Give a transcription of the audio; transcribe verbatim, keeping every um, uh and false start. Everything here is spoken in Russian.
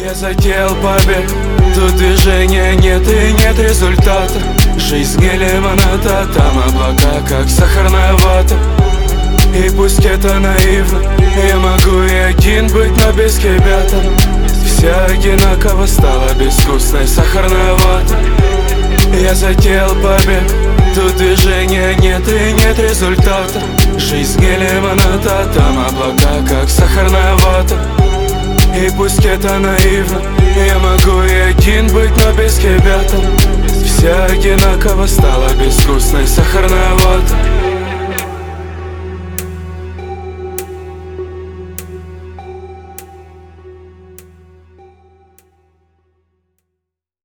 Я затеял побег, тут движения нет и нет результата. Жизнь не лимонада, там облака, как сахарная вата. И пусть это наивно, я могу и один быть, но без тебя-то. Все одинаково, стала безвкусной сахарная вата. Я затеял побег, тут движения нет и нет результата. Жизнь не лимонада, там облака, как сахарная вата. И пусть это наивно, я могу и один быть, но без тебя-то. Все одинаково, стала безвкусной сахарная вата.